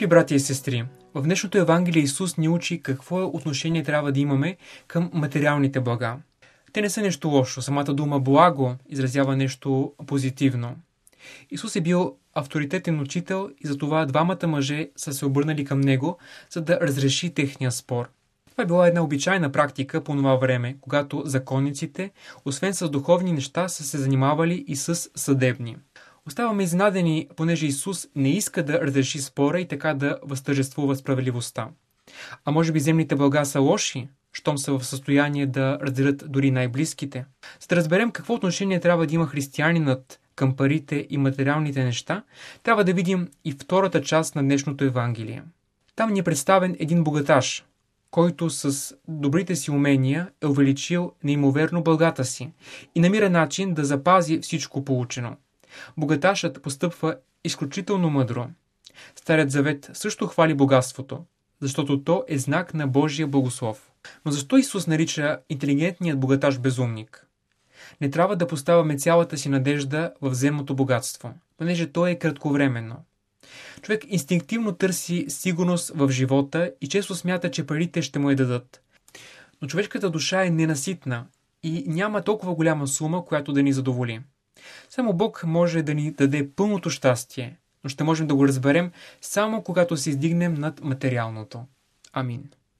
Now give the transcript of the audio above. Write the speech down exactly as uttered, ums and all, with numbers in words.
Скъпи братя и сестри, в днешното Евангелие Исус ни учи какво е отношение трябва да имаме към материалните блага. Те не са нещо лошо, самата дума благо изразява нещо позитивно. Исус е бил авторитетен учител и затова двамата мъже са се обърнали към него, за да разреши техния спор. Това е била една обичайна практика по това време, когато законниците, освен с духовни неща, са се занимавали и с съдебни. Оставаме изненадени, понеже Исус не иска да разреши спора и така да възтържествува справедливостта. А може би земните блага са лоши, щом са в състояние да разделят дори най-близките? За да разберем какво отношение трябва да има християнинът към парите и материалните неща, трябва да видим и втората част на днешното Евангелие. Там ни е представен един богаташ, който с добрите си умения е увеличил неимоверно благата си и намира начин да запази всичко получено. Богаташът постъпва изключително мъдро. Старият завет също хвали богатството, защото то е знак на Божия благослов. Но защо Исус нарича интелигентният богаташ безумник? Не трябва да поставяме цялата си надежда в земното богатство, понеже то е кратковременно. Човек инстинктивно търси сигурност в живота и често смята, че парите ще му я дадат. Но човешката душа е ненаситна и няма толкова голяма сума, която да ни задоволи. Само Бог може да ни даде пълното щастие, но ще можем да го разберем само когато се издигнем над материалното. Амин.